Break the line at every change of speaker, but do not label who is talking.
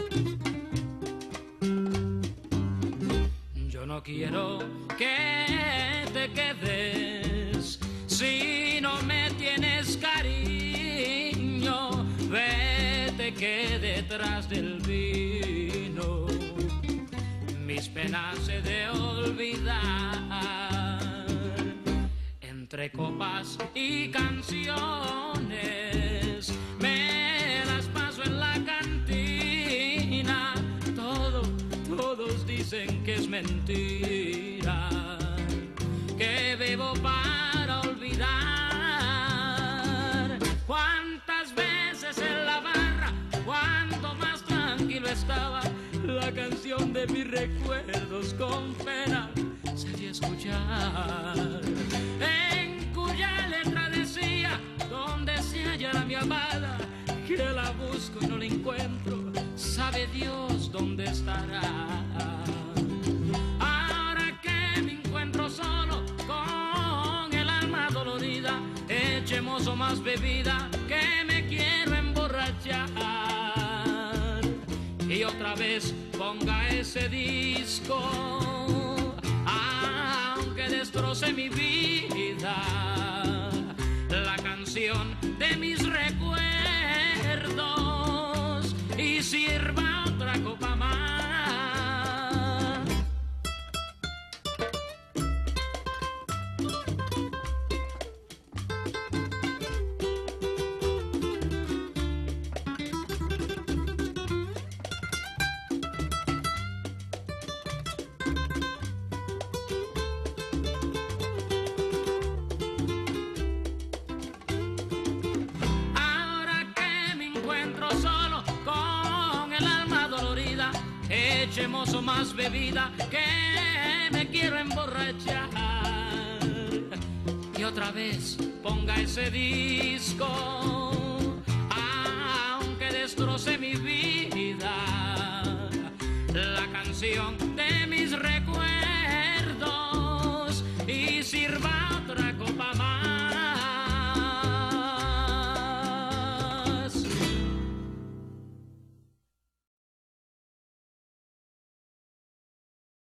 Yo no quiero que te quedes si no me tienes cariño. Vete que detrás del vino mis penas he de olvidar. Entre copas y canciones me las paso en la cantina. Todos dicen que es mentira, que bebo para olvidar. Cuántas veces en la barra, cuanto más tranquilo estaba, la canción de mis recuerdos con pena salí a escuchar. En cuya letra decía: donde se hallará mi amada, que la busco y no la encuentro, sabe Dios dónde estará. Ahora que me encuentro solo con el alma dolorida, echemos más bebida que me quiero emborrachar. Y otra vez ponga ese disco, aunque destroce mi vida, la canción de mis recuerdos, y sirva otra copa más. Echemos más bebida que me quiero emborrachar. Y otra vez ponga ese disco, aunque destroce mi vida, la canción de mis recuerdos.